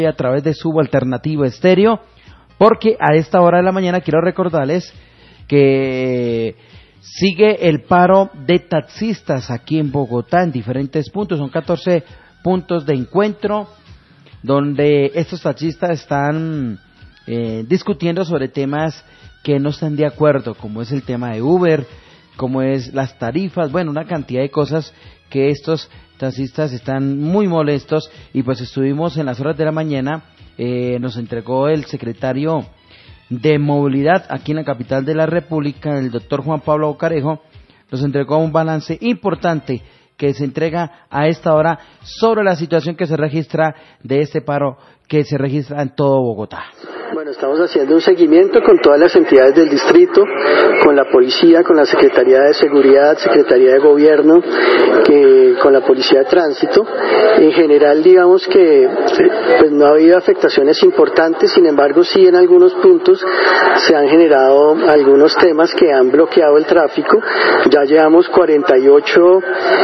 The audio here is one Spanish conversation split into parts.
a través de Subo Alternativo Estéreo, porque a esta hora de la mañana quiero recordarles que sigue el paro de taxistas aquí en Bogotá en diferentes puntos. Son 14 puntos de encuentro donde estos taxistas están discutiendo sobre temas que no están de acuerdo, como es el tema de Uber, como es las tarifas, bueno, una cantidad de cosas que estos taxistas están muy molestos. Y pues estuvimos en las horas de la mañana, nos entregó el secretario de Movilidad aquí en la capital de la República, el doctor Juan Pablo Bocarejo, nos entregó un balance importante que se entrega a esta hora sobre la situación que se registra de este paro que se registra en todo Bogotá. Bueno, estamos haciendo un seguimiento con todas las entidades del distrito, con la policía, con la Secretaría de Seguridad, Secretaría de Gobierno, con la Policía de Tránsito. En general, digamos que pues no ha habido afectaciones importantes, sin embargo, sí en algunos puntos se han generado algunos temas que han bloqueado el tráfico. Ya llevamos 48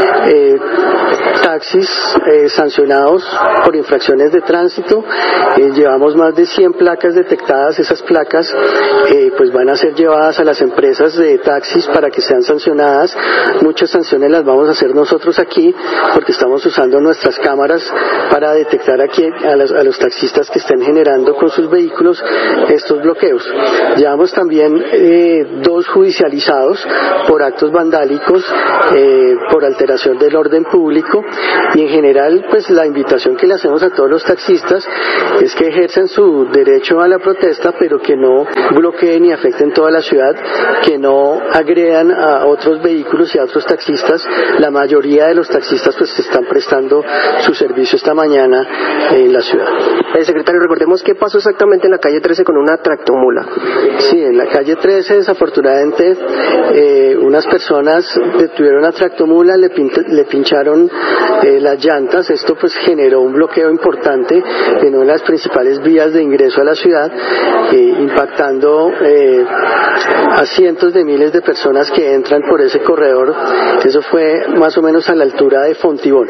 taxis sancionados por infracciones de tránsito. Llevamos más de 100 placas detectadas. Esas placas pues van a ser llevadas a las empresas de taxis para que sean sancionadas. Muchas sanciones las vamos a hacer nosotros aquí porque estamos usando nuestras cámaras para detectar aquí a los taxistas que estén generando con sus vehículos estos bloqueos. Llevamos también 2 judicializados por actos vandálicos, por alteración del orden público, y en general pues la invitación que le hacemos a todos los taxistas es que ejerzan su derecho a la protesta, pero que no bloqueen ni afecten toda la ciudad, que no agredan a otros vehículos y a otros taxistas. La mayoría de los taxistas pues están prestando su servicio esta mañana en la ciudad. Secretario, recordemos qué pasó exactamente en la calle 13 con una tractomula. Sí, en la calle 13 desafortunadamente unas personas detuvieron una tractomula, le pincharon las llantas. Esto pues generó un bloqueo importante en una de las principales vías de ingreso a la ciudad, impactando a cientos de miles de personas que entran por ese corredor. Eso fue más o menos a la altura de Fontibón.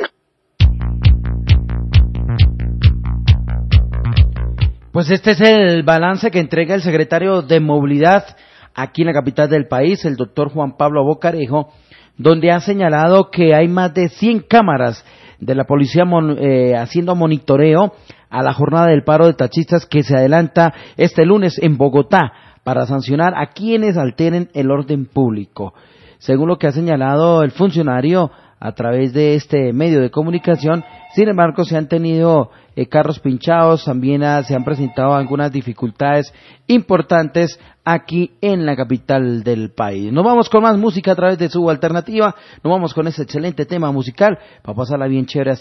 Pues este es el balance que entrega el secretario de Movilidad aquí en la capital del país, el doctor Juan Pablo Bocarejo, donde ha señalado que hay más de 100 cámaras de la policía haciendo monitoreo a la jornada del paro de taxistas que se adelanta este lunes en Bogotá para sancionar a quienes alteren el orden público. Según lo que ha señalado el funcionario a través de este medio de comunicación, sin embargo se han tenido carros pinchados, también se han presentado algunas dificultades importantes aquí en la capital del país. Nos vamos con más música a través de Subo Alternativa, nos vamos con ese excelente tema musical para pasarla bien chévere.